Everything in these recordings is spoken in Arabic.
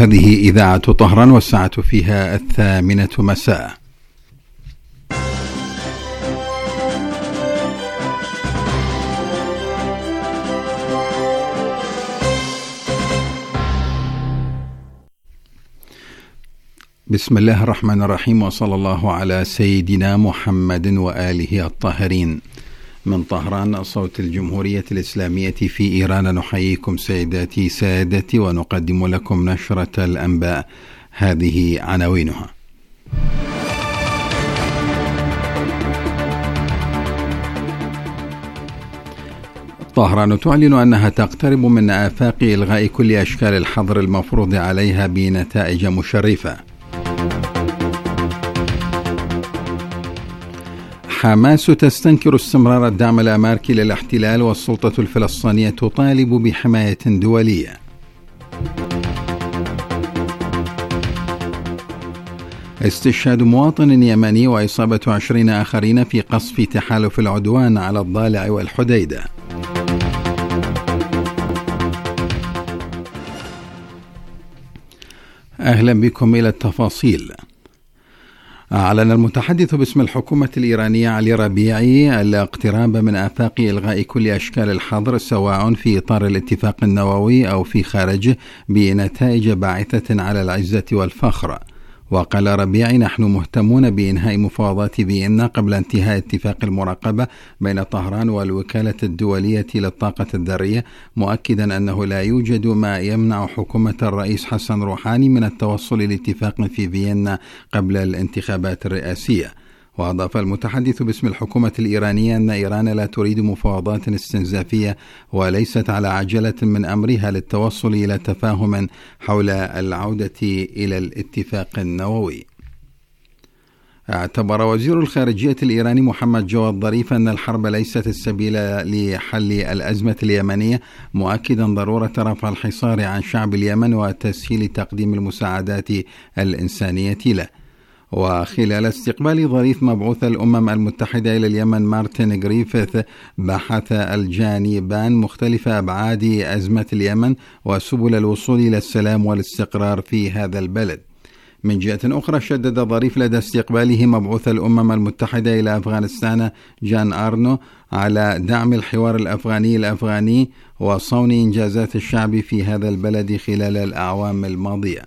هذه إذاعة طهران والساعة فيها 8 مساء. بسم الله الرحمن الرحيم، وصلى الله على سيدنا محمد وآله الطاهرين. من طهران صوت الجمهورية الإسلامية في إيران نحييكم سيداتي سادتي ونقدم لكم نشرة الأنباء. هذه عناوينها: طهران تعلن أنها تقترب من آفاق إلغاء كل أشكال الحظر المفروض عليها بنتائج مشرفة. حماس تستنكر استمرار الدعم الأمريكي للاحتلال، والسلطة الفلسطينية تطالب بحماية دولية. استشهاد مواطن يمني وإصابة 20 آخرين في قصف تحالف العدوان على الضالع والحديدة. أهلا بكم إلى التفاصيل. أعلن المتحدث باسم الحكومة الإيرانية علي ربيعي الاقتراب من آفاق إلغاء كل أشكال الحظر، سواء في إطار الاتفاق النووي أو في خارجه، بنتائج باعثة على العزة والفخر. وقال ربيعي: نحن مهتمون بإنهاء مفاوضات فيينا قبل انتهاء اتفاق المراقبة بين طهران والوكالة الدولية للطاقة الذرية، مؤكدا أنه لا يوجد ما يمنع حكومة الرئيس حسن روحاني من التوصل لاتفاق في فيينا قبل الانتخابات الرئاسية. وأضاف المتحدث باسم الحكومة الإيرانية أن إيران لا تريد مفاوضات استنزافية وليست على عجلة من أمرها للتوصل إلى تفاهم حول العودة إلى الاتفاق النووي. اعتبر وزير الخارجية الإيراني محمد جواد ظريف أن الحرب ليست السبيل لحل الأزمة اليمنية، مؤكدا ضرورة رفع الحصار عن شعب اليمن وتسهيل تقديم المساعدات الإنسانية له. وخلال استقبال ظريف مبعوث الأمم المتحدة إلى اليمن مارتن غريفيث، بحث الجانبان مختلف أبعاد أزمة اليمن وسبل الوصول إلى السلام والاستقرار في هذا البلد. من جهة أخرى، شدد ظريف لدى استقباله مبعوث الأمم المتحدة إلى أفغانستان جان أرنو على دعم الحوار الأفغاني وصون إنجازات الشعب في هذا البلد خلال الأعوام الماضية.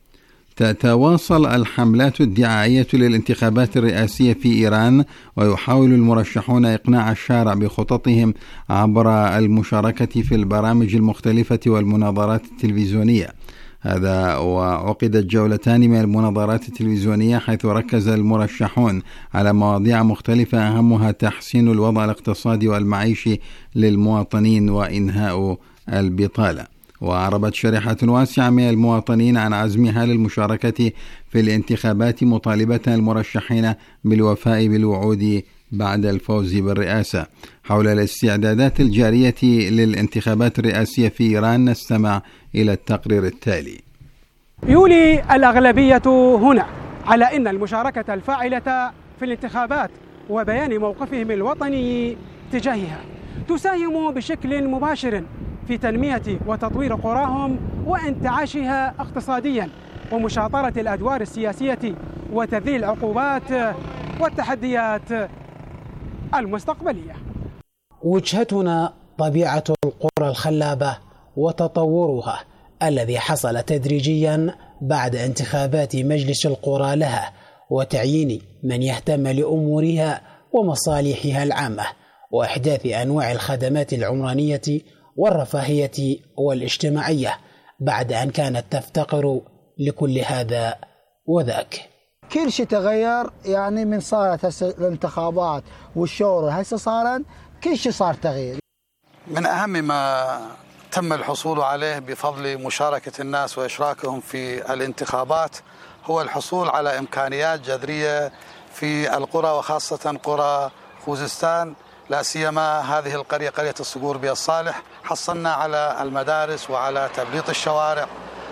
تتواصل الحملات الدعائية للانتخابات الرئاسية في إيران، ويحاول المرشحون إقناع الشارع بخططهم عبر المشاركة في البرامج المختلفة والمناظرات التلفزيونية. هذا وعقدت جولتان من المناظرات التلفزيونية، حيث ركز المرشحون على مواضيع مختلفة أهمها تحسين الوضع الاقتصادي والمعيشي للمواطنين وإنهاء البطالة. وأعربت شريحة واسعة من المواطنين عن عزمها للمشاركة في الانتخابات، مطالبة المرشحين بالوفاء بالوعود بعد الفوز بالرئاسة. حول الاستعدادات الجارية للانتخابات الرئاسية في إيران نستمع إلى التقرير التالي. يولي الأغلبية هنا على أن المشاركة الفاعلة في الانتخابات وبيان موقفهم الوطني تجاهها تساهم بشكل مباشر في تنمية وتطوير قراهم وانتعاشها اقتصاديا، ومشاطرة الأدوار السياسية وتذليل العقوبات والتحديات المستقبلية. وجهتنا طبيعة القرى الخلابة وتطورها الذي حصل تدريجيا بعد انتخابات مجلس القرى لها وتعيين من يهتم لأمورها ومصالحها العامة، وإحداث أنواع الخدمات العمرانية والرفاهية والاجتماعية، بعد أن كانت تفتقر لكل هذا وذاك. كل شيء تغير، يعني من صارت الانتخابات والشورى هسه صارت كل شيء صار تغيير. من أهم ما تم الحصول عليه بفضل مشاركة الناس وإشراكهم في الانتخابات هو الحصول على إمكانيات جذرية في القرى، وخاصة قرى خوزستان، لا سيما هذه القرية قرية الصقور بي الصالح. حصلنا على المدارس وعلى تبليط الشوارع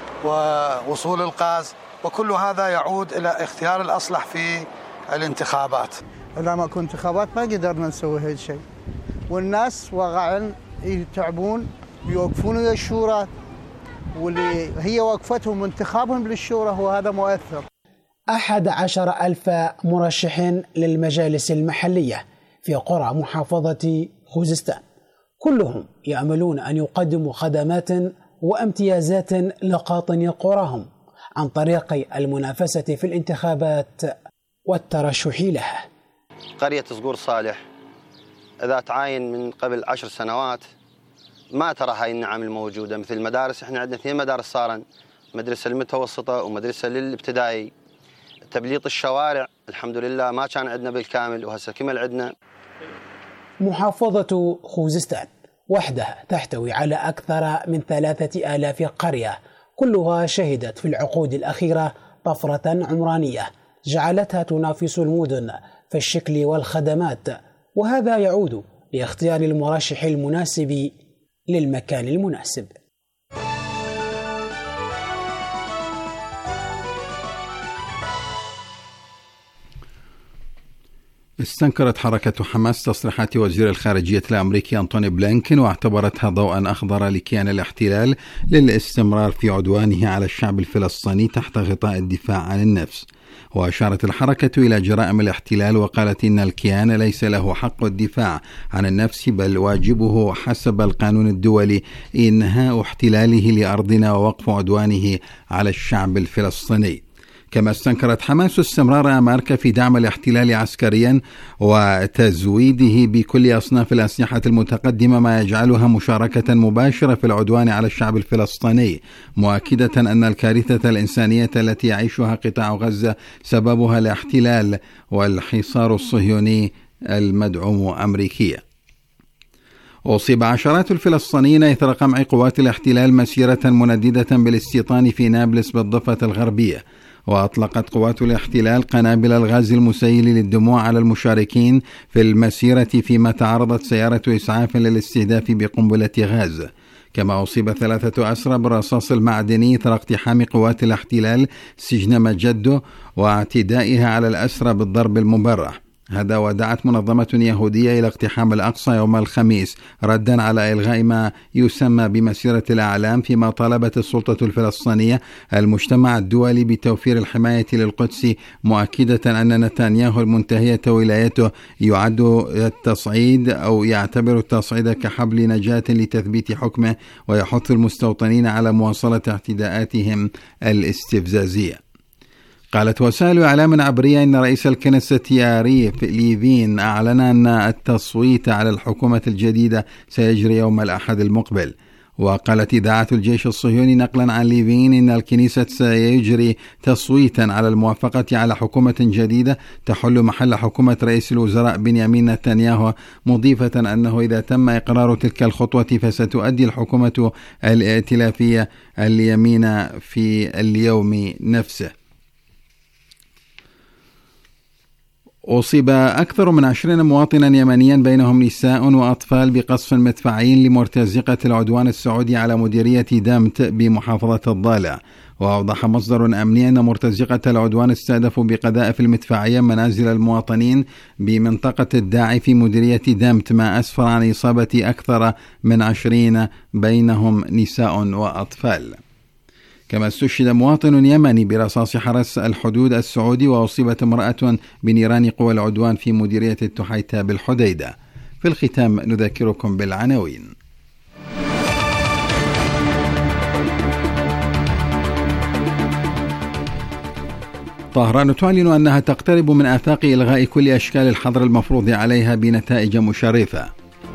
ووصول الغاز، وكل هذا يعود إلى اختيار الأصلح في الانتخابات. إذا ما كنت انتخابات ما قدرنا نسوي هذا الشيء، والناس واقعا يتعبون، يوقفون ويا الشورى واللي هي وقفتهم وانتخابهم للشورى هو هذا مؤثر. 11,000 مرشح للمجالس المحلية في قرى محافظة خوزستان، كلهم يأملون أن يقدموا خدمات وامتيازات لقاطني قراهم عن طريق المنافسة في الانتخابات والترشح لها. قرية صقور صالح إذا تعاين من قبل 10 سنوات ما ترى هاي النعم الموجودة، مثل المدارس. احنا عندنا 2 مدارس صارا، مدرسة للمتوسطة ومدرسة للابتدائي. تبليط الشوارع الحمد لله ما كان عندنا بالكامل وهسه كمل عندنا. محافظة خوزستان وحدها تحتوي على أكثر من 3000 قرية، كلها شهدت في العقود الأخيرة طفرة عمرانية جعلتها تنافس المدن في الشكل والخدمات، وهذا يعود لاختيار المرشح المناسب للمكان المناسب. استنكرت حركة حماس تصريحات وزير الخارجية الأمريكي أنتوني بلينكين واعتبرتها ضوءا أخضر لكيان الاحتلال للاستمرار في عدوانه على الشعب الفلسطيني تحت غطاء الدفاع عن النفس. وأشارت الحركة إلى جرائم الاحتلال وقالت إن الكيان ليس له حق الدفاع عن النفس، بل واجبه حسب القانون الدولي إنهاء احتلاله لأرضنا ووقف عدوانه على الشعب الفلسطيني. كما استنكرت حماس استمرار أمريكا في دعم الاحتلال عسكريا وتزويده بكل أصناف الأسلحة المتقدمة، ما يجعلها مشاركة مباشرة في العدوان على الشعب الفلسطيني، مؤكدة أن الكارثة الإنسانية التي يعيشها قطاع غزة سببها الاحتلال والحصار الصهيوني المدعوم أمريكيا. أصيب عشرات الفلسطينيين إثر قمع قوات الاحتلال مسيرة منددة بالاستيطان في نابلس بالضفة الغربية، وأطلقت قوات الاحتلال قنابل الغاز المسيل للدموع على المشاركين في المسيرة، فيما تعرضت سيارة إسعاف للاستهداف بقنبلة غاز. كما أصيب 3 أسرى بالرصاص المعدني إثر اقتحام قوات الاحتلال سجن مجدو واعتدائها على الأسرى بالضرب المبرح. هذا ودعت منظمة يهودية إلى اقتحام الأقصى يوم الخميس ردا على إلغاء ما يسمى بمسيرة الأعلام، فيما طالبت السلطة الفلسطينية المجتمع الدولي بتوفير الحماية للقدس، مؤكدة أن نتنياهو المنتهية ولايته يعد التصعيد أو يعتبر التصعيد كحبل نجاة لتثبيت حكمه، ويحث المستوطنين على مواصلة اعتداءاتهم الاستفزازية. قالت وسائل إعلام عبرية إن رئيس الكنيسة ياريف ليفين أعلن أن التصويت على الحكومة الجديدة سيجري يوم الأحد المقبل. وقالت إذاعة الجيش الصهيوني نقلا عن ليفين إن الكنيسة سيجري تصويتا على الموافقة على حكومة جديدة تحل محل حكومة رئيس الوزراء بنيامين نتنياهو، مضيفة أنه إذا تم إقرار تلك الخطوة فستؤدي الحكومة الائتلافية اليمين في اليوم نفسه. أصيب أكثر من 20 مواطنا يمنيا بينهم نساء وأطفال بقصف مدفعي لمرتزقة العدوان السعودي على مديرية دامت بمحافظة الضالع. وأوضح مصدر أمني أن مرتزقة العدوان استهدفوا بقذائف المدفعية منازل المواطنين بمنطقة الداعي في مديرية دامت، ما أسفر عن إصابة أكثر من 20 بينهم نساء وأطفال. كما استشهد مواطن يمني برصاص حرس الحدود السعودي، وأصيبت امرأة بنيران قوى العدوان في مديرية التحيتة بالحديدة. في الختام نذكركم بالعناوين. طهران تعلن أنها تقترب من آفاق إلغاء كل أشكال الحظر المفروض عليها بنتائج مشرفة.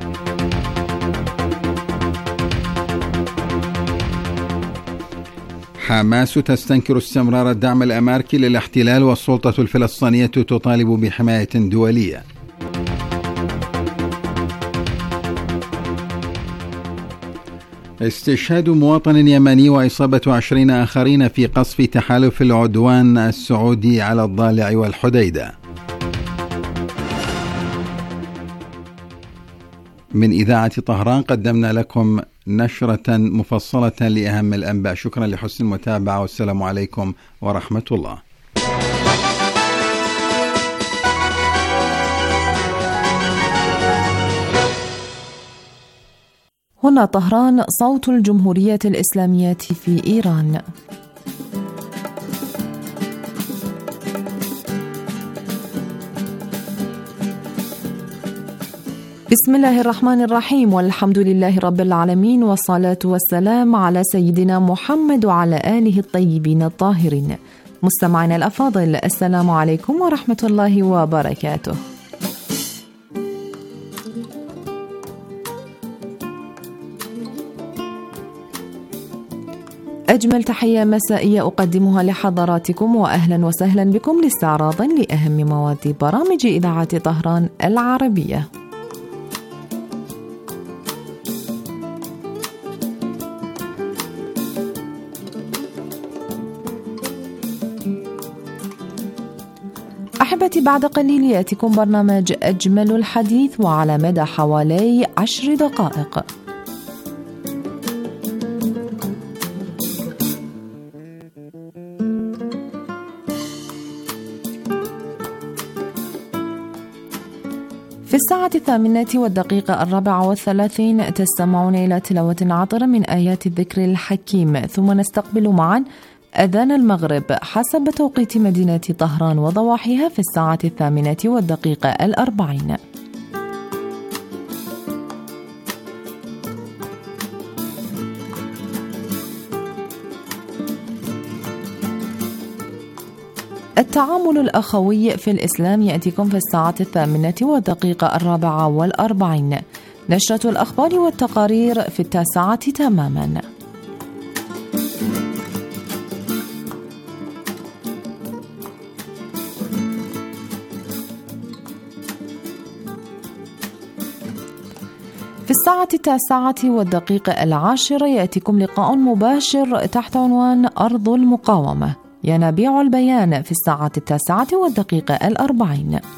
حماس تستنكر استمرار الدعم الأمريكي للاحتلال، والسلطة الفلسطينية تطالب بحماية دولية. استشهاد مواطن يمني وإصابة 20 آخرين في قصف تحالف العدوان السعودي على الضالع والحديدة. من إذاعة طهران قدمنا لكم نشرة مفصلة لأهم الأنباء. شكرا لحسن المتابعة، والسلام عليكم ورحمة الله. هنا طهران، صوت الجمهورية الإسلامية في إيران. بسم الله الرحمن الرحيم، والحمد لله رب العالمين، والصلاة والسلام على سيدنا محمد وعلى آله الطيبين الطاهرين. مستمعينا الأفاضل، السلام عليكم ورحمة الله وبركاته. أجمل تحية مسائية أقدمها لحضراتكم، وأهلا وسهلا بكم لاستعراض لأهم مواد برامج إذاعة طهران العربية. أحبتي، بعد قليل يأتيكم برنامج أجمل الحديث، وعلى مدى حوالي 10 دقائق. في الساعة 8:34 تستمعون إلى تلاوة عطرة من آيات الذكر الحكيم، ثم نستقبل معا أذان المغرب حسب توقيت مدينة طهران وضواحيها في الساعة 8:40. التعامل الأخوي في الإسلام يأتيكم في الساعة 8:44. نشرة الأخبار والتقارير في 9 تماما. في الساعة 9:10 يأتيكم لقاء مباشر تحت عنوان أرض المقاومة، ينابيع البيان في الساعة 9:40.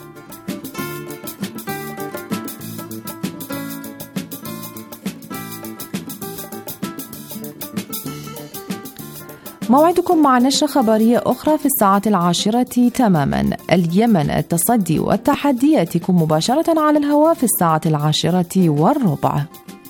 موعدكم مع نشرة خبرية أخرى في الساعة 10 تماما. اليمن، التصدي والتحدي يأتيكم مباشرة على الهواء في الساعة 10:15.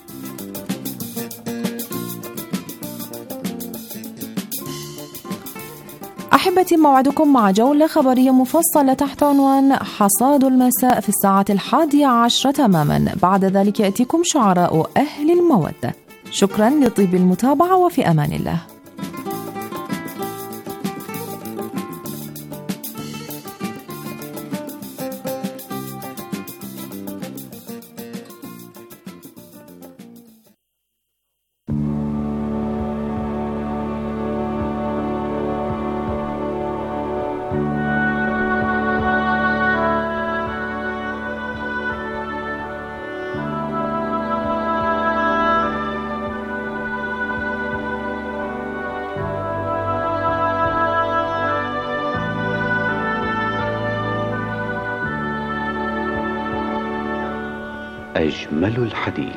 أحبتي، موعدكم مع جولة خبرية مفصلة تحت عنوان حصاد المساء في الساعة 11 تماما. بعد ذلك يأتيكم شعراء أهل المودة. شكرا لطيب المتابعة، وفي أمان الله. أجمل الحديث.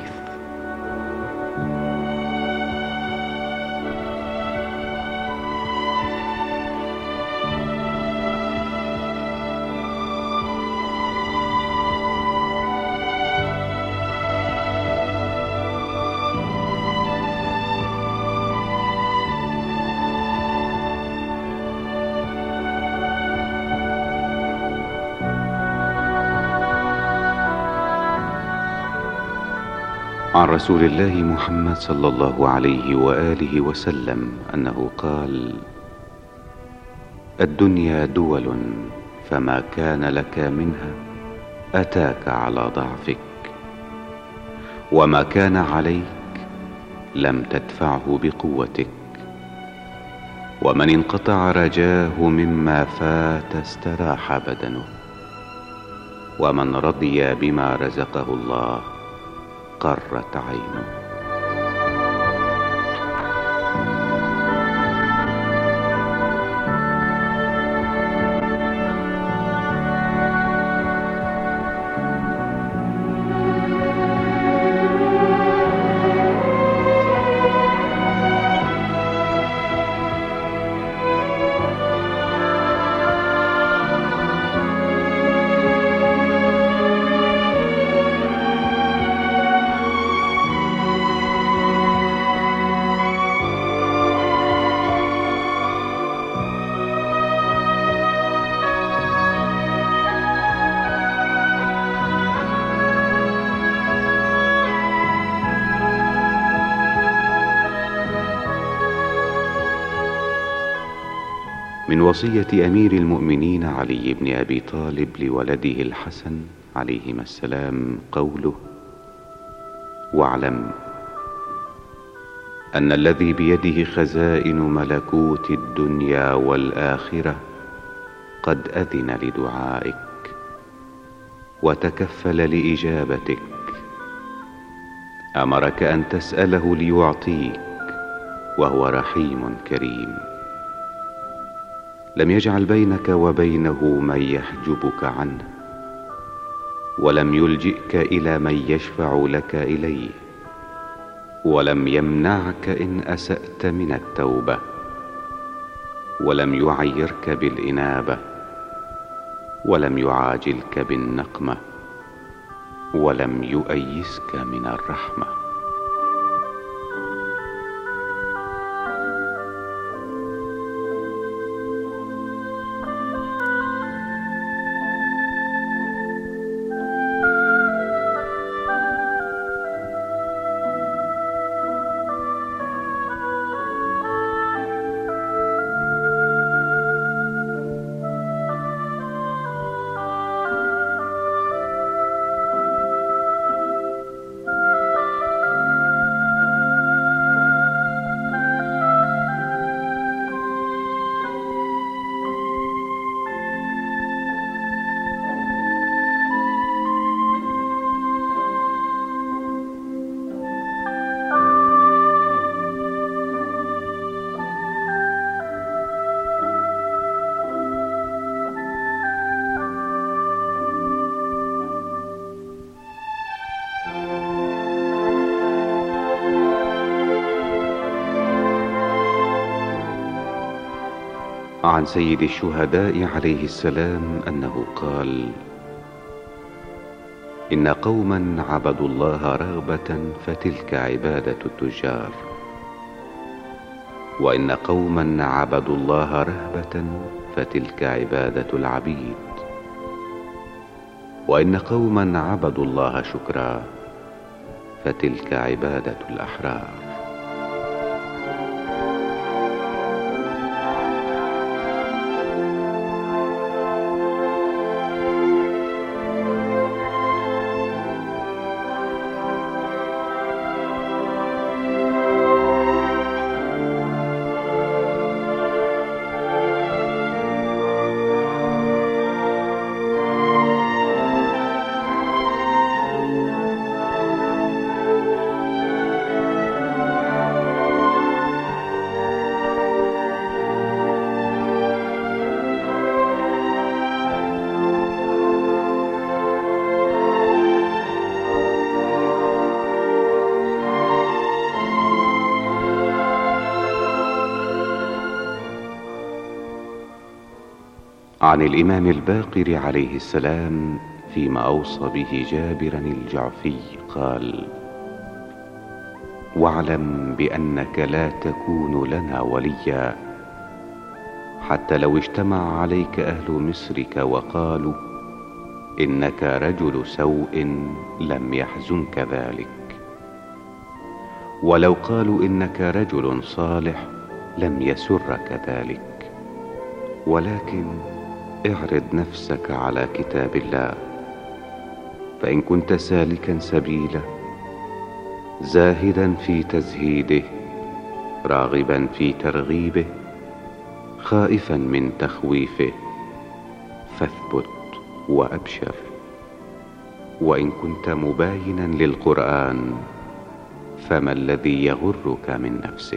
عن رسول الله محمد صلى الله عليه وآله وسلم أنه قال: الدنيا دول، فما كان لك منها أتاك على ضعفك، وما كان عليك لم تدفعه بقوتك، ومن انقطع رجاه مما فات استراح بدنه، ومن رضي بما رزقه الله قرت عينه. من وصية أمير المؤمنين علي بن أبي طالب لولده الحسن عليهما السلام قوله: واعلم أن الذي بيده خزائن ملكوت الدنيا والآخرة قد أذن لدعائك وتكفل لإجابتك، أمرك أن تسأله ليعطيك، وهو رحيم كريم، لم يجعل بينك وبينه من يحجبك عنه، ولم يلجئك إلى من يشفع لك إليه، ولم يمنعك إن أسأت من التوبة، ولم يعيرك بالإنابة، ولم يعاجلك بالنقمة، ولم يؤيسك من الرحمة. عن سيد الشهداء عليه السلام أنه قال: إن قوما عبدوا الله رغبة فتلك عبادة التجار، وإن قوما عبدوا الله رهبة فتلك عبادة العبيد، وإن قوما عبدوا الله شكرا فتلك عبادة الأحرار. عن الإمام الباقر عليه السلام فيما أوصى به جابرا الجعفي قال: واعلم بأنك لا تكون لنا وليا حتى لو اجتمع عليك أهل مصرك وقالوا إنك رجل سوء لم يحزنك ذلك، ولو قالوا إنك رجل صالح لم يسرك ذلك، ولكن اعرض نفسك على كتاب الله، فإن كنت سالكا سبيله زاهدا في تزهيده راغبا في ترغيبه خائفا من تخويفه فاثبت وأبشر، وإن كنت مباينا للقرآن فما الذي يغرك من نفسك؟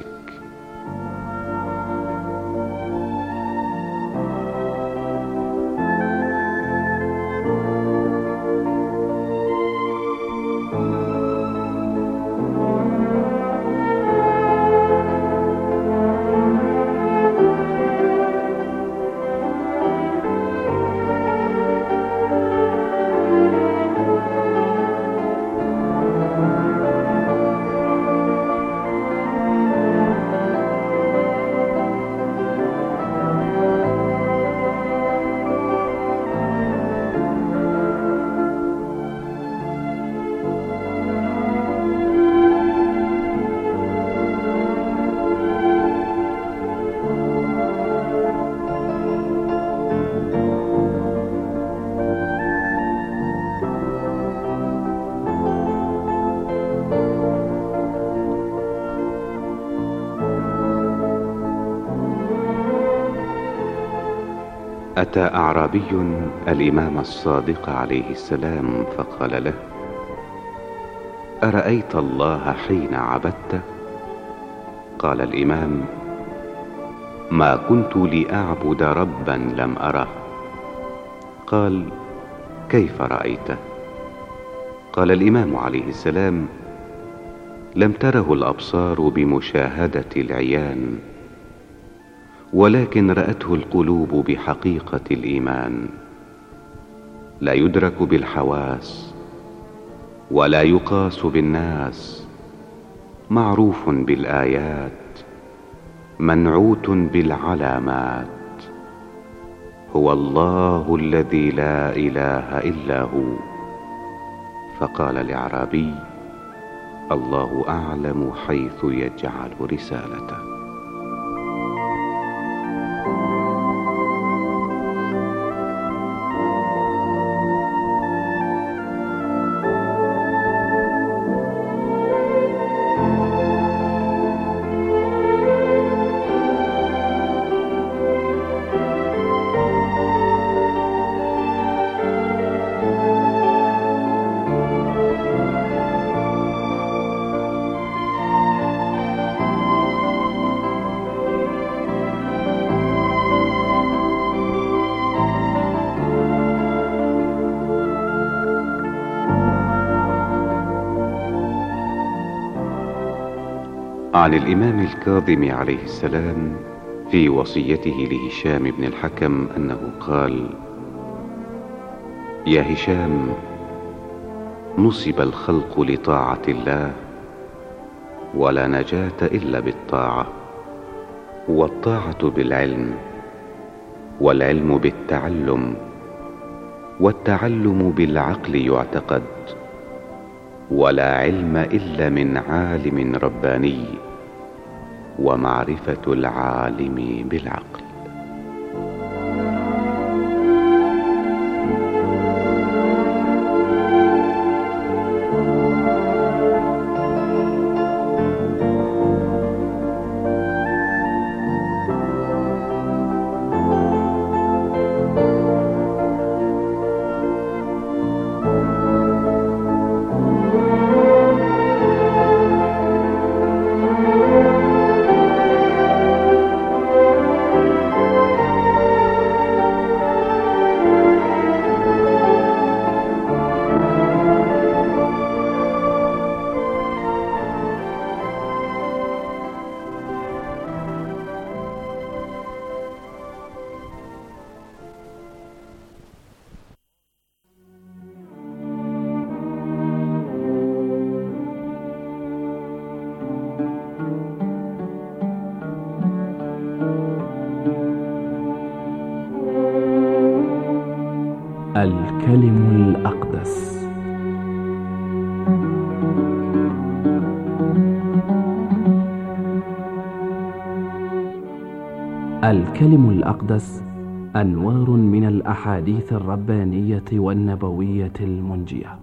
أتى أعرابي الإمام الصادق عليه السلام فقال له: أرأيت الله حين عبدته؟ قال الإمام: ما كنت لأعبد ربا لم أره. قال: كيف رأيته؟ قال الإمام عليه السلام: لم تره الأبصار بمشاهدة العيان، ولكن رأته القلوب بحقيقة الإيمان، لا يدرك بالحواس ولا يقاس بالناس، معروف بالآيات، منعوت بالعلامات. هو الله الذي لا إله إلا هو. فقال الأعرابي: الله أعلم حيث يجعل رسالته. عن الإمام الكاظم عليه السلام في وصيته لهشام بن الحكم أنه قال: يا هشام، نصب الخلق لطاعة الله، ولا نجاة إلا بالطاعة، والطاعة بالعلم، والعلم بالتعلم، والتعلم بالعقل يعتقد، ولا علم إلا من عالم رباني، ومعرفة العالم بالعقل. الكلم الأقدس. الكلم الأقدس أنوار من الأحاديث الربانية والنبوية المنجية.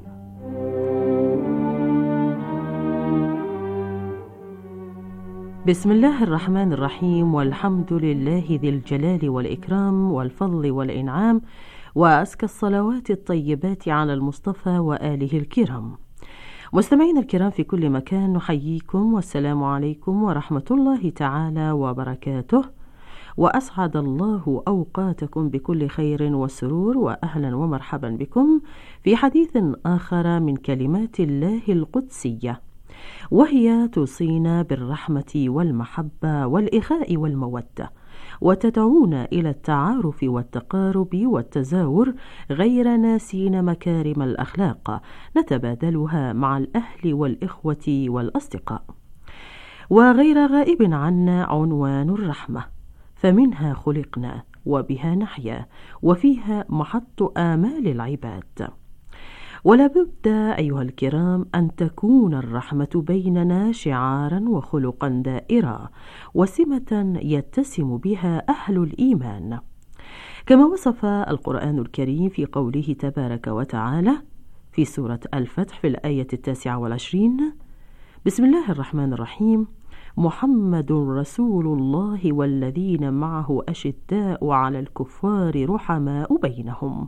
بسم الله الرحمن الرحيم، والحمد لله ذي الجلال والإكرام والفضل والإنعام، وأزكى الصلوات الطيبات على المصطفى وآله الكرام. مستمعينا الكرام في كل مكان، نحييكم والسلام عليكم ورحمة الله تعالى وبركاته، وأسعد الله أوقاتكم بكل خير وسرور، وأهلا ومرحبا بكم في حديث آخر من كلمات الله القدسية، وهي توصينا بالرحمة والمحبة والإخاء والمودة، وتدعونا إلى التعارف والتقارب والتزاور، غير ناسين مكارم الأخلاق نتبادلها مع الأهل والإخوة والأصدقاء. وغير غائب عنا عنوان الرحمة، فمنها خلقنا وبها نحيا، وفيها محط آمال العباد. ولا بد أيها الكرام أن تكون الرحمة بيننا شعارا وخلقا دائرا، وسمة يتسم بها أهل الإيمان، كما وصف القرآن الكريم في قوله تبارك وتعالى في سورة الفتح في الآية 29: بسم الله الرحمن الرحيم: محمد رسول الله والذين معه أشداء على الكفار رحماء بينهم.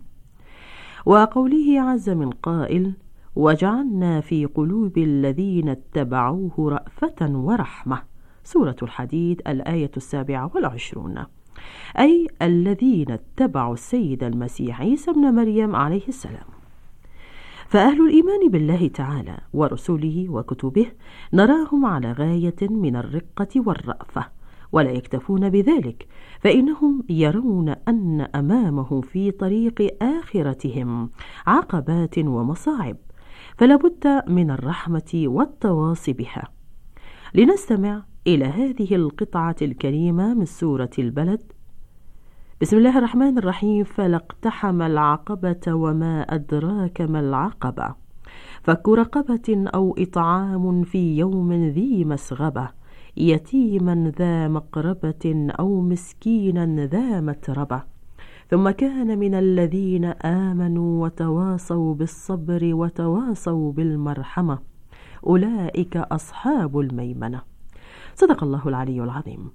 وقوله عز من قائل: وجعلنا في قلوب الذين اتبعوه رأفة ورحمة، سورة الحديد الآية 27، أي الذين اتبعوا السيد المسيح عيسى ابن مريم عليه السلام. فأهل الإيمان بالله تعالى ورسله وكتبه نراهم على غاية من الرقة والرأفة، ولا يكتفون بذلك، فإنهم يرون أن أمامهم في طريق آخرتهم عقبات ومصاعب، فلا بد من الرحمة والتواصي بها. لنستمع إلى هذه القطعة الكريمة من سورة البلد. بسم الله الرحمن الرحيم: فلا اقتحم العقبة وما أدراك ما العقبة، فك رقبة أو إطعام في يوم ذي مسغبة، يتيما ذا مقربة أو مسكينا ذا متربة، ثم كان من الذين آمنوا وتواصوا بالصبر وتواصوا بالمرحمة، أولئك أصحاب الميمنة. صدق الله العلي العظيم.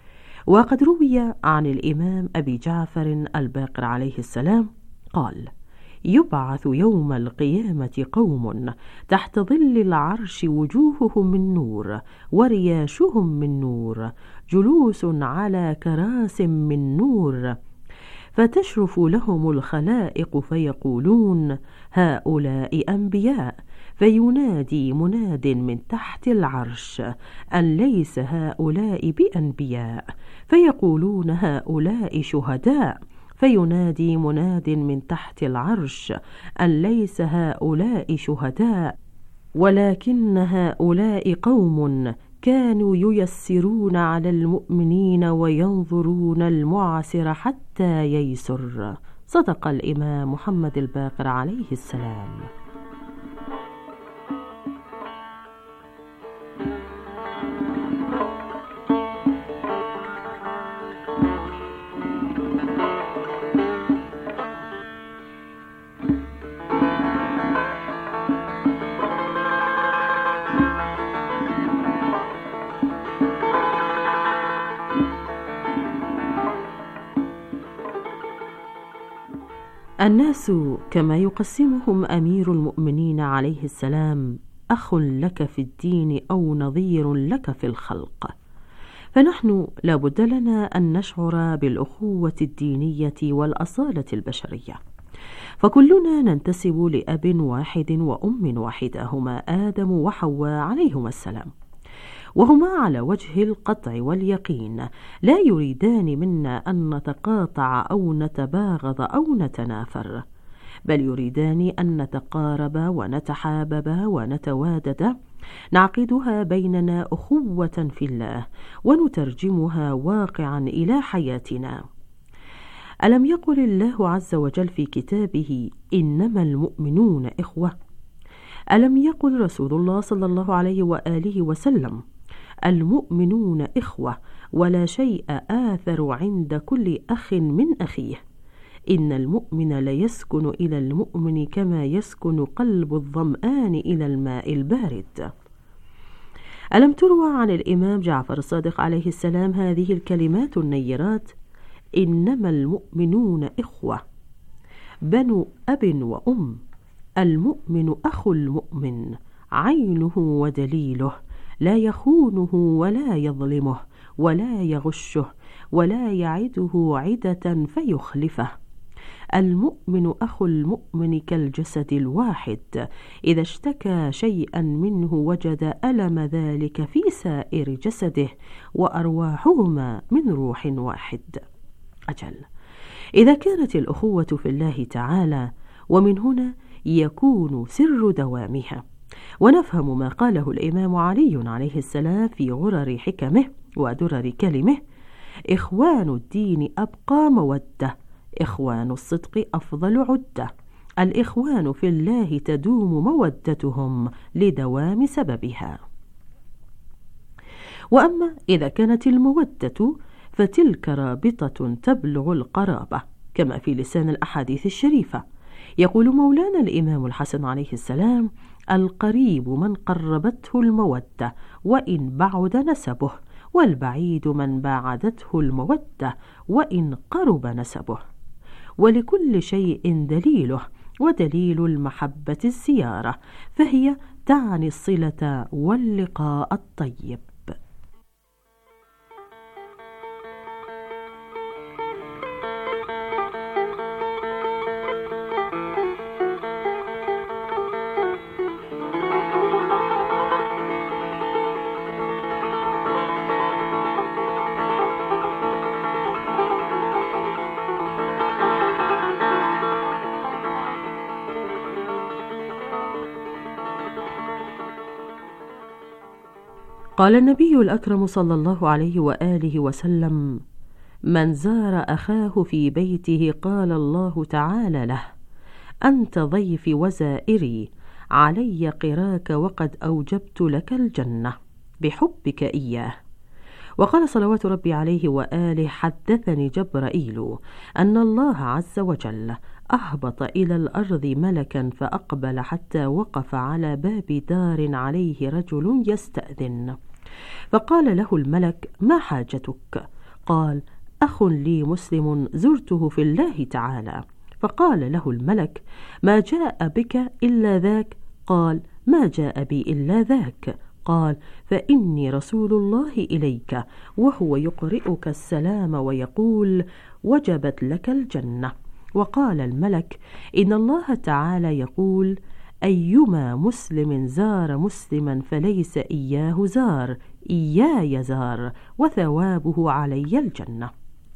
وقد روي عن الإمام أبي جعفر الباقر عليه السلام قال: يبعث يوم القيامة قوم تحت ظل العرش وجوههم من نور ورياشهم من نور، جلوس على كراس من نور، فتشرف لهم الخلائق فيقولون: هؤلاء أنبياء، فينادي مناد من تحت العرش أن ليس هؤلاء بأنبياء، فيقولون: هؤلاء شهداء، فينادي مناد من تحت العرش أن ليس هؤلاء شهداء، ولكن هؤلاء قوم كانوا ييسرون على المؤمنين وينظرون المعسر حتى ييسر. صدق الإمام محمد الباقر عليه السلام. الناس كما يقسمهم أمير المؤمنين عليه السلام أخ لك في الدين أو نظير لك في الخلق، فنحن لا بد لنا أن نشعر بالأخوة الدينية والأصالة البشرية، فكلنا ننتسب لأب واحد وأم واحدة، هما آدم وحواء عليهما السلام، وهما على وجه القطع واليقين لا يريدان منا أن نتقاطع أو نتباغض أو نتنافر، بل يريدان أن نتقارب ونتحابب ونتوادد، نعقدها بيننا أخوة في الله ونترجمها واقعا إلى حياتنا. ألم يقل الله عز وجل في كتابه: إنما المؤمنون إخوة؟ ألم يقل رسول الله صلى الله عليه وآله وسلم: المؤمنون إخوة ولا شيء آثر عند كل أخ من أخيه، إن المؤمن ليسكن إلى المؤمن كما يسكن قلب الظمآن إلى الماء البارد. ألم تروى عن الإمام جعفر الصادق عليه السلام هذه الكلمات النيرات: إنما المؤمنون إخوة، بنو أب وأم، المؤمن أخو المؤمن، عينه ودليله، لا يخونه ولا يظلمه ولا يغشه ولا يعده عدة فيخلفه، المؤمن أخو المؤمن كالجسد الواحد، إذا اشتكى شيئا منه وجد ألم ذلك في سائر جسده، وأرواحهما من روح واحد. أجل، إذا كانت الأخوة في الله تعالى، ومن هنا يكون سر دوامها. ونفهم ما قاله الإمام علي عليه السلام في غرر حكمه ودرر كلمه: إخوان الدين أبقى مودة، إخوان الصدق أفضل عدة، الإخوان في الله تدوم مودتهم لدوام سببها. وأما إذا كانت المودة فتلك رابطة تبلغ القرابة، كما في لسان الأحاديث الشريفة، يقول مولانا الإمام الحسن عليه السلام: القريب من قربته المودة وإن بعد نسبه، والبعيد من باعدته المودة وإن قرب نسبه. ولكل شيء دليله، ودليل المحبة الزيارة، فهي تعني الصلة واللقاء الطيب. قال النبي الأكرم صلى الله عليه وآله وسلم: من زار أخاه في بيته قال الله تعالى له: أنت ضيفي وزائري، علي قراك وقد أوجبت لك الجنة بحبك إياه. وقال صلوات ربي عليه وآله: حدثني جبرائيل أن الله عز وجل أهبط إلى الأرض ملكا فأقبل حتى وقف على باب دار عليه رجل يستأذن، فقال له الملك: ما حاجتك؟ قال: أخ لي مسلم زرته في الله تعالى. فقال له الملك: ما جاء بك إلا ذاك؟ قال: ما جاء بي إلا ذاك. قال: فإني رسول الله إليك، وهو يقرئك السلام ويقول: وجبت لك الجنة. وقال الملك: إن الله تعالى يقول: أيما مسلم زار مسلما فليس إياه زار، إياي زار، وثوابه علي الجنة.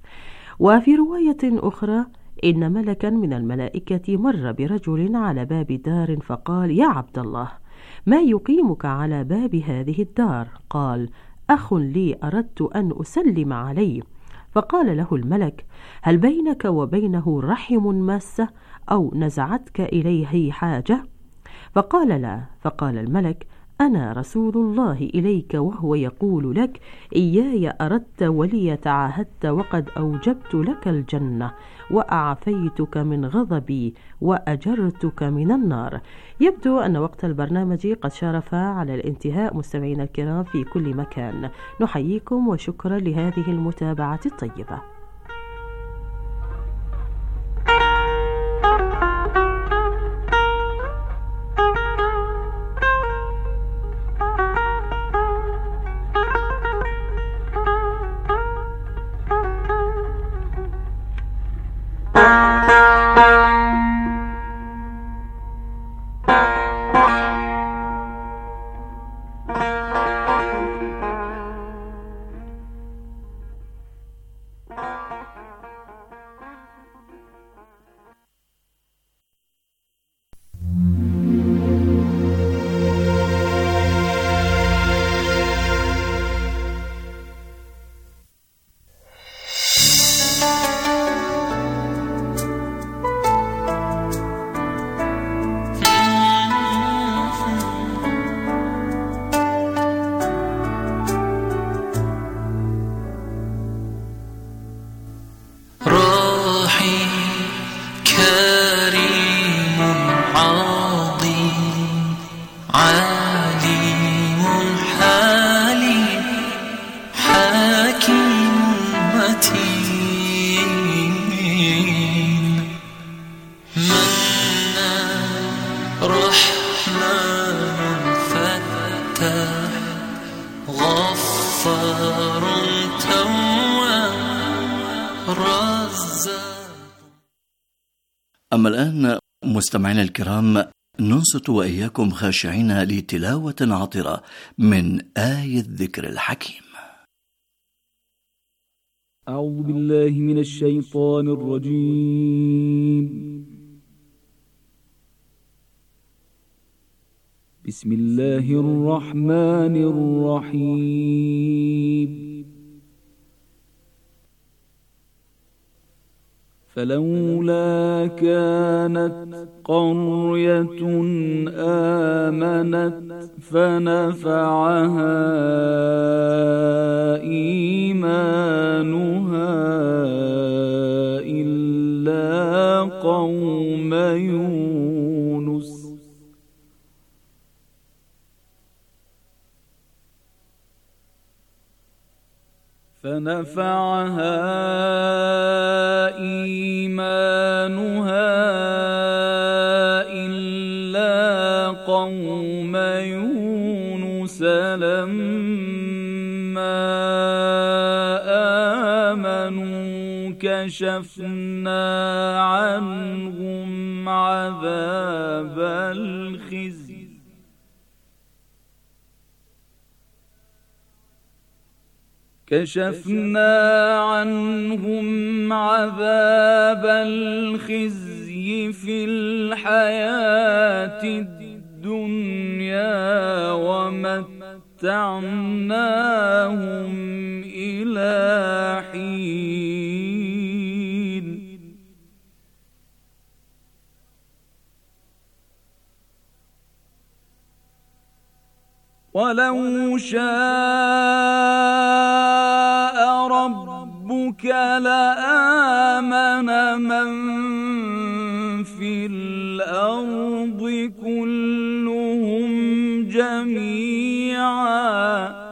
وفي رواية أخرى: إن ملكا من الملائكة مر برجل على باب دار فقال: يا عبد الله، ما يقيمك على باب هذه الدار؟ قال: أخ لي أردت أن أسلم عليه. فقال له الملك: هل بينك وبينه رحم ماسة أو نزعتك إليه حاجة؟ فقال: لا. فقال الملك: أنا رسول الله إليك، وهو يقول لك: إياي أردت ولي تعاهدت، وقد أوجبت لك الجنة، وأعفيتك من غضبي، وأجرتك من النار. يبدو أن وقت البرنامج قد شرف على الانتهاء. مستمعينا الكرام في كل مكان، نحييكم وشكرا لهذه المتابعة الطيبة. أما الآن مستمعينا الكرام، ننصت وإياكم خاشعين لتلاوة عطرة من آية الذكر الحكيم. أعوذ بالله من الشيطان الرجيم. بسم الله الرحمن الرحيم. فلولا كانت قرية آمنت فنفعها إيمانها إلا قوم يونس فنفعها إيمانها إلا قوم يونس لما آمنوا كشفنا عنهم عذاب الخزي في الحياة الدنيا ومتعناهم إلى حين ولو شاء ربك لآمن من في الأرض كلهم جميعا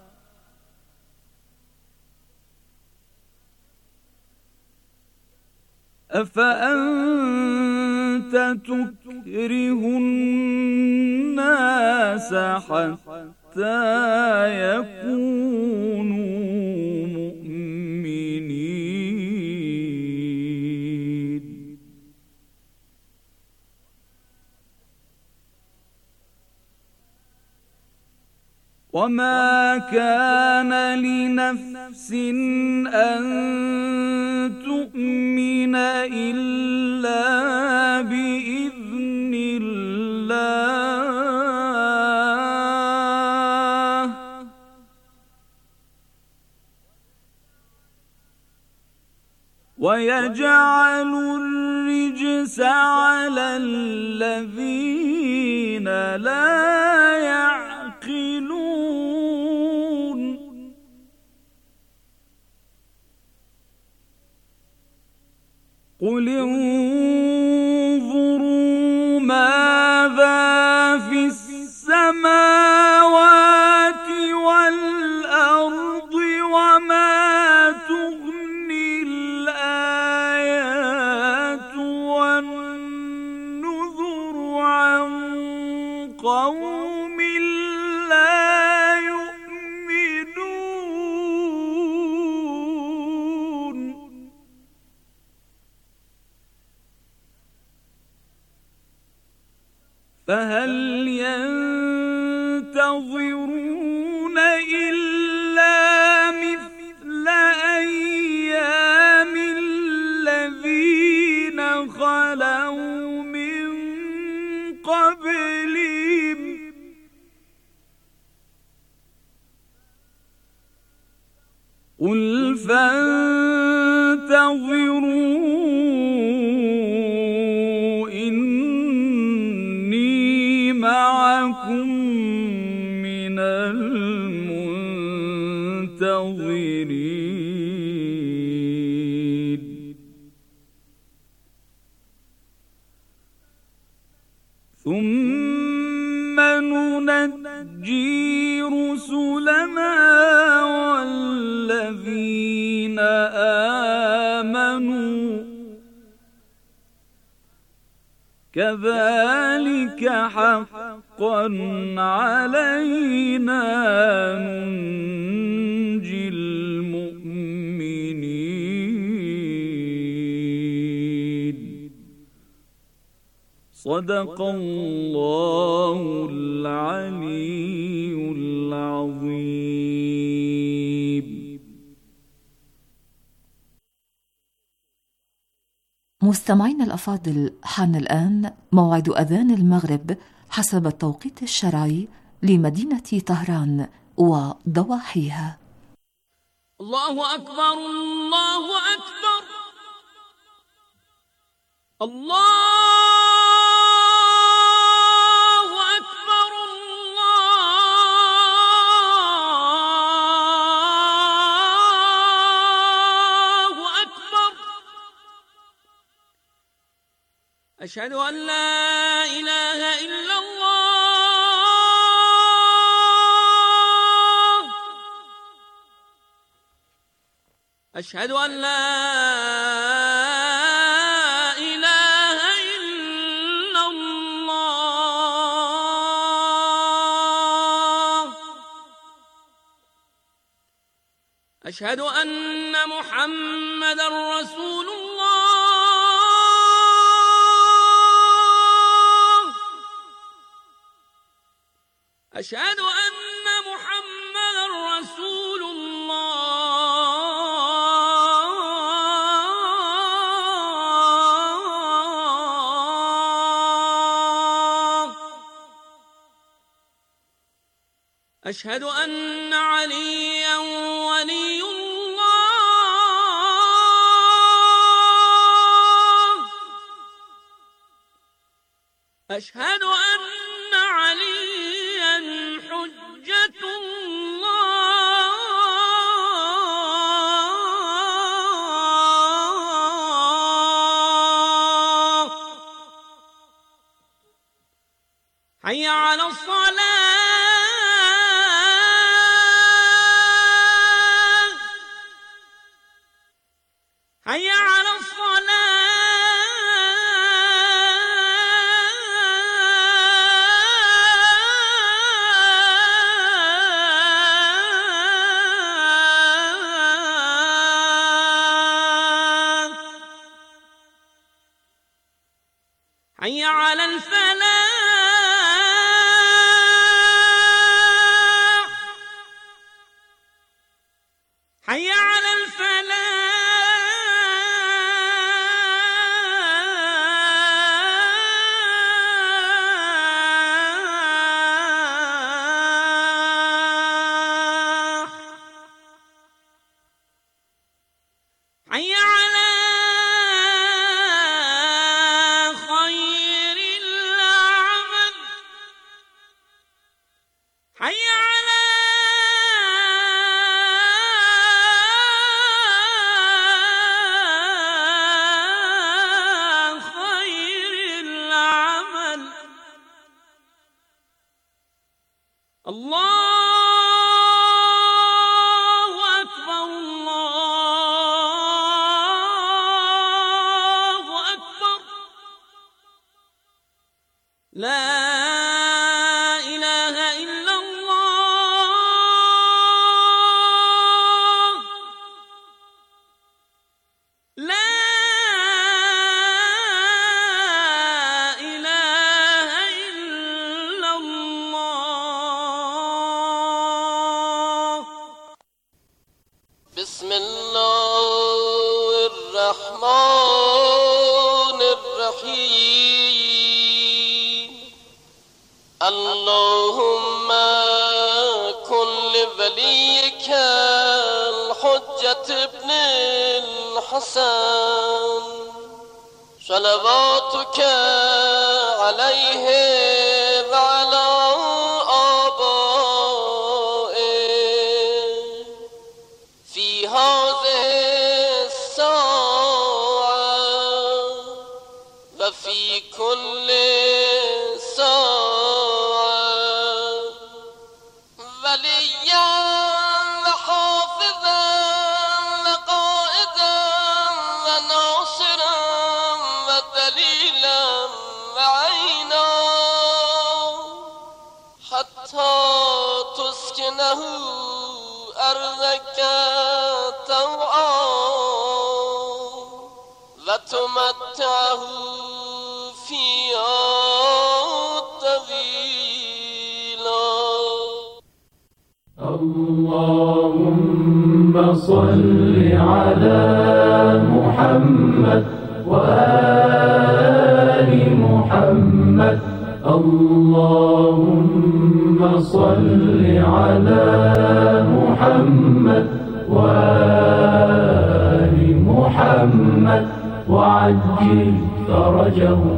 أفأنت تكره الناس حتى يكونوا مؤمنين وما كان لنفس أن تؤمن إلا بإذن الله ويجعل الرجس على الذين لا يعقلون قل انظروا ماذا في السماوات والأرض وما تغني الآيات والنذر عن قوم لا يؤمنون فهل ينتظرون إلا مثل أيام الذين خلوا من قبلهم قل فانتظروا إني معكم من المنتظرين ثم ننجي رسلنا والذين آمنوا كذلك حقا علينا ننجي المؤمنين صدق الله العلي العظيم. مستمعينا الأفاضل، حان الآن موعد أذان المغرب حسب التوقيت الشرعي لمدينة طهران وضواحيها. الله أكبر الله أكبر الله أكبر الله أكبر أشهد أن لا إله إلا الله أشهد أن لا إله إلا الله. أشهد أن محمدًا رسول الله. أشهد أن محمدًا رسول الله. أشهد أن عليًّا ولي الله. أشهد أن عليًّا حجة الله. حي على الصلاة. حي على الصلاة. حي على الفلاح. حي على الفلاح. حي على خير العمل. حي على خير العمل. الله أكبر. الله أكبر. لا إله إلا الله. لا إله إلا الله. بسم الله الرحمن الرحيم. اللهم كن لوليك الحجة ابن الحسن صلواتك عليه وعلى آبائه في هذه الساعة وفي كل ساعة وليا وحافظا وقائدا وناصرا ودليلا وعينا حتى تسكنه أرضك طوعا وتمتعه فيها طويلا. اللهم صل على محمد وآل محمد. اللهم صل على محمد وآل محمد وعجل فرجهم.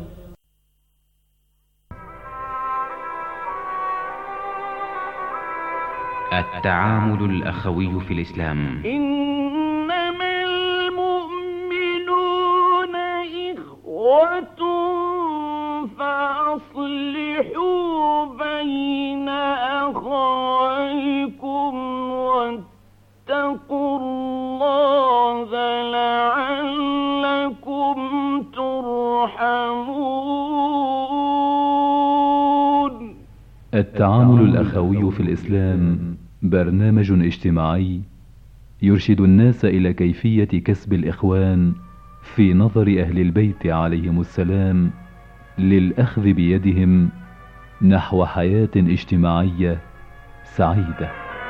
التعامل الأخوي في الإسلام. إنما المؤمنون إخوة فأصلحوا بين أخويكم واتقوا الله التعامل الأخوي في الإسلام برنامج اجتماعي يرشد الناس إلى كيفية كسب الإخوان في نظر أهل البيت عليهم السلام للأخذ بيدهم نحو حياة اجتماعية سعيدة.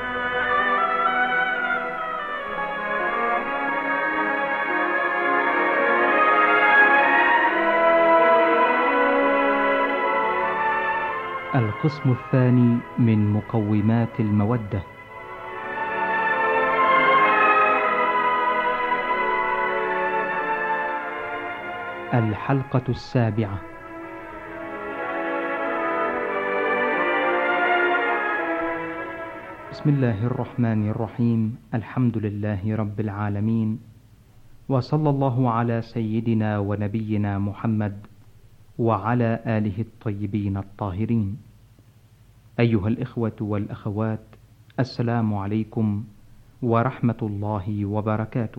القسم الثاني من مقومات المودة. الحلقة السابعة. بسم الله الرحمن الرحيم. الحمد لله رب العالمين، وصلى الله على سيدنا ونبينا محمد وعلى آله الطيبين الطاهرين. أيها الإخوة والأخوات، السلام عليكم ورحمة الله وبركاته.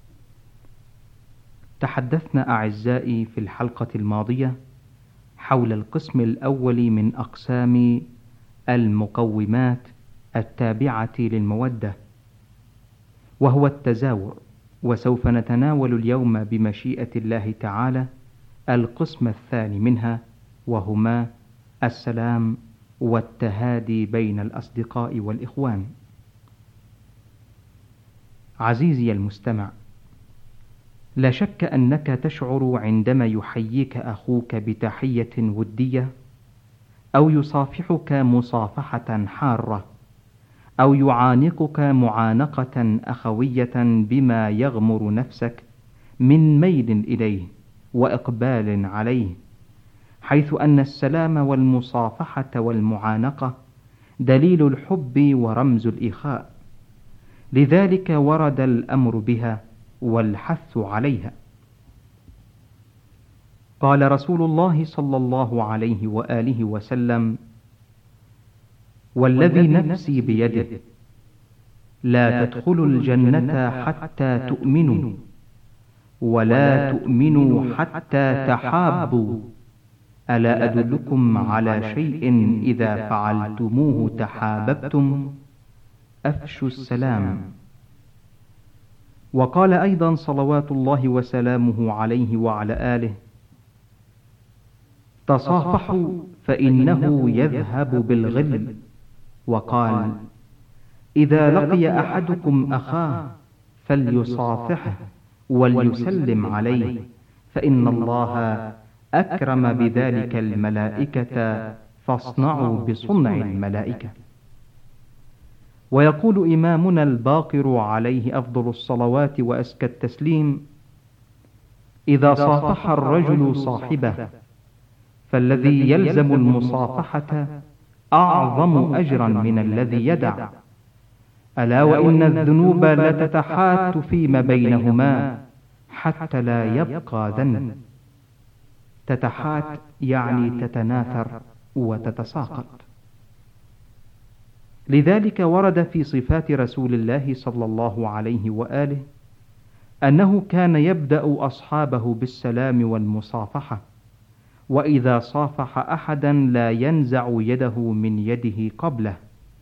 تحدثنا أعزائي في الحلقة الماضية حول القسم الأول من أقسام المقومات التابعة للمودة، وهو التزاور، وسوف نتناول اليوم بمشيئة الله تعالى القسم الثاني منها، وهما السلام والتهادي بين الأصدقاء والإخوان. عزيزي المستمع، لا شك أنك تشعر عندما يحييك أخوك بتحية ودية، أو يصافحك مصافحة حارة، أو يعانقك معانقة أخوية بما يغمر نفسك من ميل إليه وإقبال عليه، حيث أن السلام والمصافحة والمعانقة دليل الحب ورمز الإخاء، لذلك ورد الأمر بها والحث عليها. قال رسول الله صلى الله عليه وآله وسلم: والذي نفسي بيده لا تدخلوا الجنة حتى تؤمنوا، ولا تؤمنوا حتى تحابوا، ألا أدلكم على شيء إذا فعلتموه تحاببتم؟ أفشوا السلام. وقال أيضا صلوات الله وسلامه عليه وعلى آله: تصافحوا فإنه يذهب بالغل. وقال: إذا لقي أحدكم أخاه فليصافحه وليسلم عليه، فإن الله أكرم بذلك الملائكة، فاصنعوا بصنع الملائكة. ويقول إمامنا الباقر عليه أفضل الصلوات وأزكى التسليم: إذا صافح الرجل صاحبه فالذي يلزم المصافحة أعظم أجرا من الذي يدع، ألا وإن الذنوب لتتحات فيما بينهما حتى لا يبقى ذنب. تتحات يعني تتناثر وتتساقط. لذلك ورد في صفات رسول الله صلى الله عليه وآله أنه كان يبدأ أصحابه بالسلام والمصافحة، وإذا صافح أحدا لا ينزع يده من يده قبله.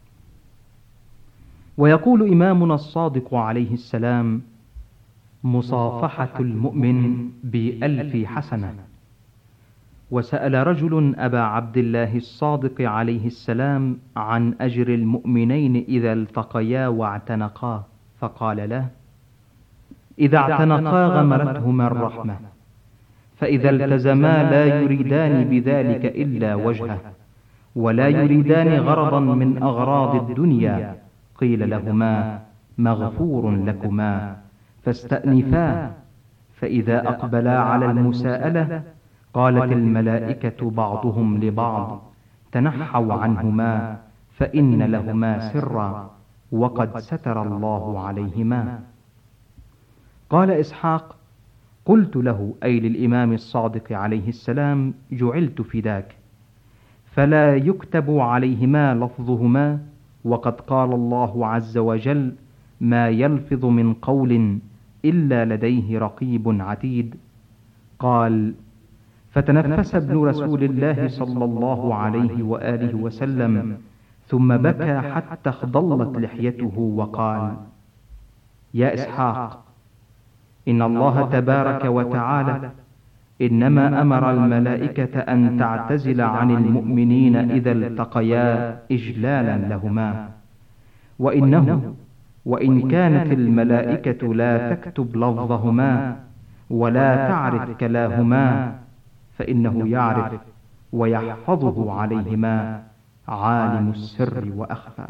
ويقول إمامنا الصادق عليه السلام: مصافحة المؤمن ب1000 حسنة. وسأل رجل أبا عبد الله الصادق عليه السلام عن أجر المؤمنين إذا التقيا واعتنقا، فقال له: إذا اعتنقا غمرتهما الرحمة، فإذا التزما لا يريدان بذلك إلا وجهه، ولا يريدان غرضا من أغراض الدنيا، قيل لهما: مغفور لكما، فاستأنفا. فإذا أقبلا على المساءلة قالت الملائكة بعضهم لبعض: تنحوا عنهما فإن لهما سرا، وقد ستر الله عليهما. قال إسحاق: قلت له، أي للإمام الصادق عليه السلام: جعلت فداك، فلا يكتب عليهما لفظهما، وقد قال الله عز وجل: ما يلفظ من قول إلا لديه رقيب عتيد. قال: فتنفس ابن رسول الله صلى الله عليه وآله وسلم ثم بكى حتى اخضلت لحيته وقال: يا إسحاق، إن الله تبارك وتعالى إنما أمر الملائكة أن تعتزل عن المؤمنين إذا التقيا إجلالا لهما، وإنه وإن كانت الملائكة لا تكتب لفظهما ولا تعرف كلاهما فإنه يعرف ويحفظه عليهما عالم السر وأخفى.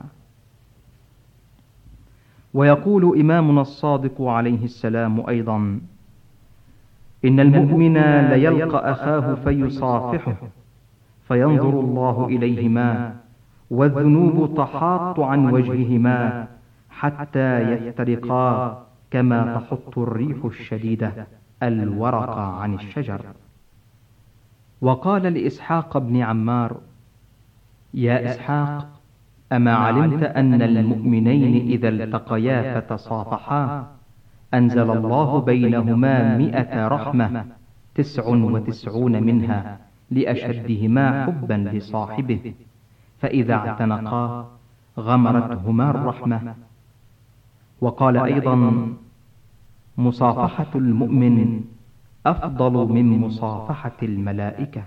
ويقول إمامنا الصادق عليه السلام أيضا: إن المؤمن ليلقى أخاه فيصافحه فينظر الله إليهما والذنوب تحاط عن وجههما حتى يفترقا كما تحط الريح الشديدة الورق عن الشجر. وقال لإسحاق بن عمار: يا إسحاق، أما علمت أن المؤمنين إذا التقيا فتصافحا أنزل الله بينهما 100 رحمة 99 منها لأشدهما حبا لصاحبه، فإذا اعتنقا غمرتهما الرحمة. وقال أيضا: مصافحة المؤمن أفضل من مصافحة الملائكة.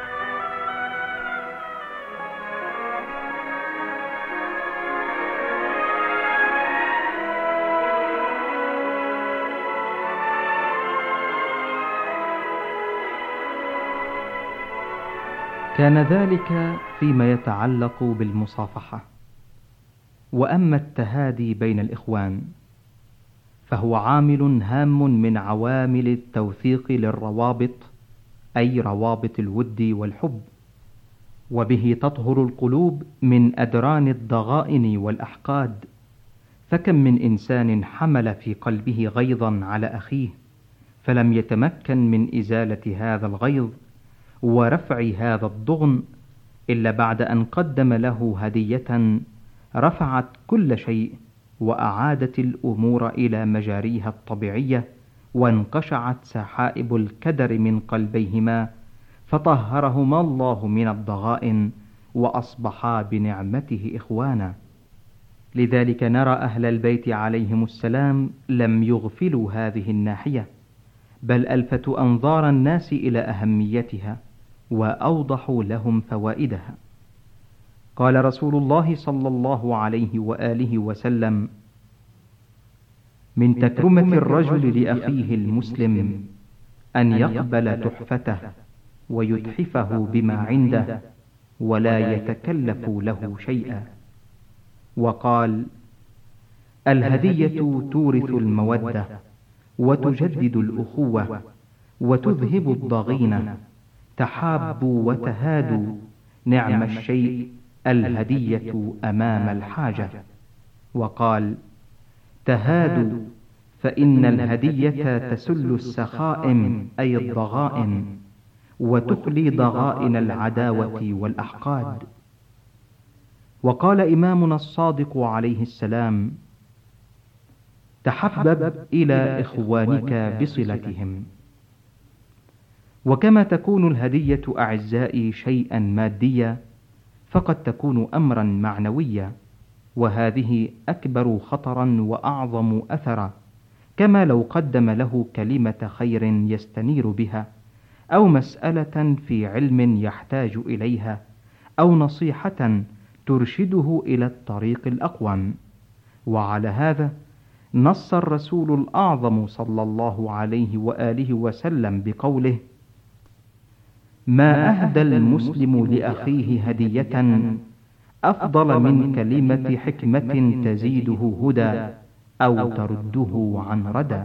كان ذلك فيما يتعلق بالمصافحة. وأما التهادي بين الإخوان فهو عامل هام من عوامل التوثيق للروابط، أي روابط الود والحب، وبه تطهر القلوب من أدران الضغائن والأحقاد. فكم من إنسان حمل في قلبه غيظا على أخيه فلم يتمكن من إزالة هذا الغيظ ورفع هذا الضغن إلا بعد أن قدم له هدية رفعت كل شيء وأعادت الأمور إلى مجاريها الطبيعية، وانقشعت سحائب الكدر من قلبيهما فطهرهما الله من الضغائن وأصبحا بنعمته إخوانا. لذلك نرى أهل البيت عليهم السلام لم يغفلوا هذه الناحية، بل ألفتوا أنظار الناس إلى أهميتها وأوضحوا لهم فوائدها. قال رسول الله صلى الله عليه وآله وسلم: من تكرمة الرجل لأخيه المسلم أن يقبل تحفته ويتحفه بما عنده ولا يتكلف له شيئا. وقال: الهدية تورث المودة وتجدد الأخوة وتذهب الضغينة، تحابوا وتهادوا، نعم الشيء الهدية أمام الحاجة. وقال: تهادوا فإن الهدية تسل السخائم أي الضغائن وتخلي ضغائن العداوة والأحقاد. وقال إمامنا الصادق عليه السلام: تحبب إلى إخوانك بصلتهم. وكما تكون الهدية أعزائي شيئا ماديا فقد تكون أمرا معنويا، وهذه أكبر خطرا وأعظم أثرا، كما لو قدم له كلمة خير يستنير بها، أو مسألة في علم يحتاج إليها، أو نصيحة ترشده إلى الطريق الأقوم. وعلى هذا نص الرسول الأعظم صلى الله عليه وآله وسلم بقوله: ما أهدى المسلم لأخيه هدية أفضل من كلمة حكمة تزيده هدى أو ترده عن ردى.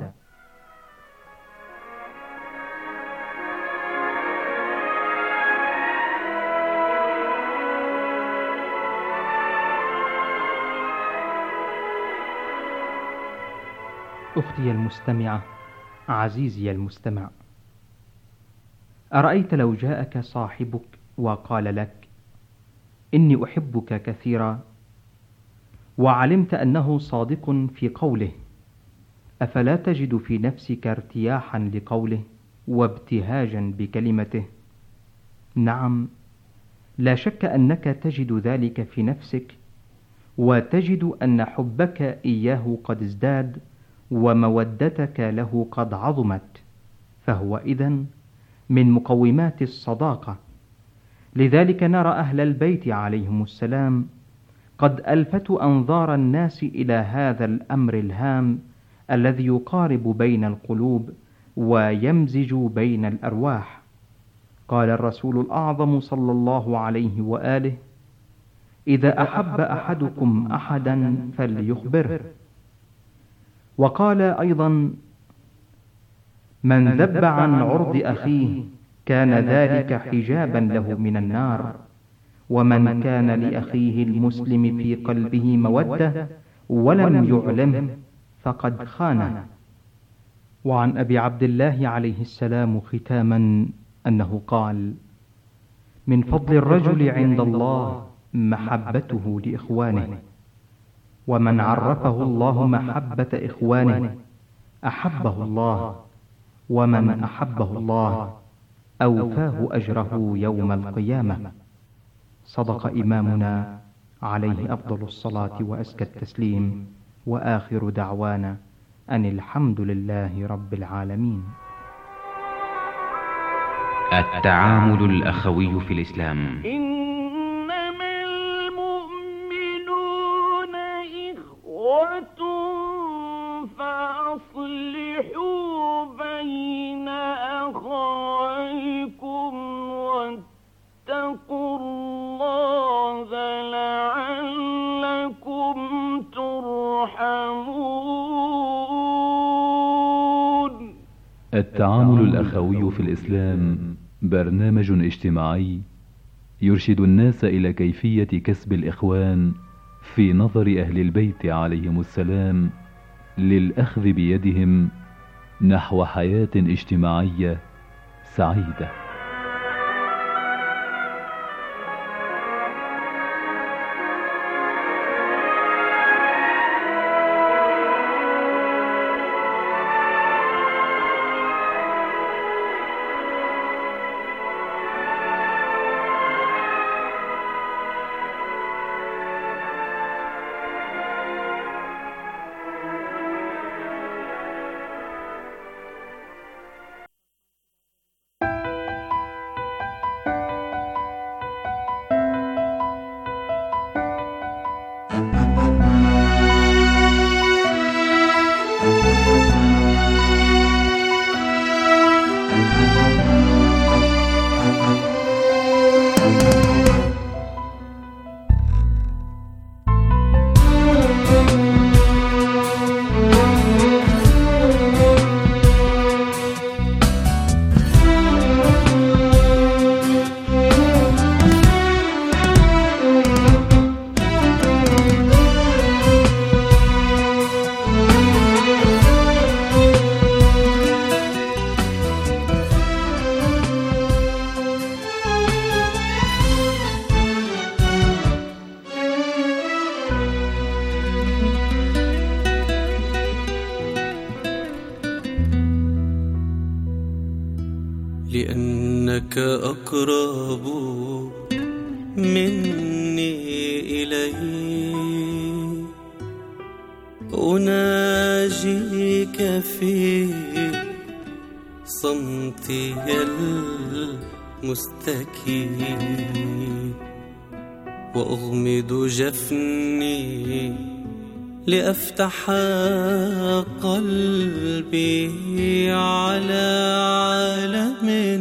أختي المستمعة، عزيزي المستمع، أرأيت لو جاءك صاحبك وقال لك: إني أحبك كثيرا، وعلمت أنه صادق في قوله، أفلا تجد في نفسك ارتياحا لقوله وابتهاجا بكلمته. نعم، لا شك أنك تجد ذلك في نفسك، وتجد أن حبك إياه قد ازداد ومودتك له قد عظمت، فهو إذن من مقومات الصداقة. لذلك نرى أهل البيت عليهم السلام قد ألفتوا أنظار الناس إلى هذا الأمر الهام الذي يقارب بين القلوب ويمزج بين الأرواح. قال الرسول الأعظم صلى الله عليه وآله: إذا أحب أحدكم أحدا فليخبره. وقال أيضا: من ذب عن عرض أخيه كان ذلك حجابا له من النار، ومن كان لأخيه المسلم في قلبه مودة ولم يعلمه فقد خانه. وعن أبي عبد الله عليه السلام ختاما أنه قال: من فضل الرجل عند الله محبته لإخوانه، ومن عرفه الله محبة إخوانه أحبه الله، ومن أحبه الله أوفاه أجره يوم القيامة. صدق إمامنا عليه أفضل الصلاة وأزكى التسليم، وآخر دعوانا أن الحمد لله رب العالمين. التعامل الأخوي في الإسلام. إنما المؤمنون إخوة فأصلحوا بين أخويكم واتقوا الله لعلكم ترحمون. التعامل الأخوي في الإسلام برنامج اجتماعي يرشد الناس إلى كيفية كسب الإخوان في نظر أهل البيت عليهم السلام للأخذ بيدهم نحو حياة اجتماعية سعيدة. لأنك أقرب مني إليه، أناجيك في صمتي المستكين، وأغمض جفني لأفتح قلبي على عالم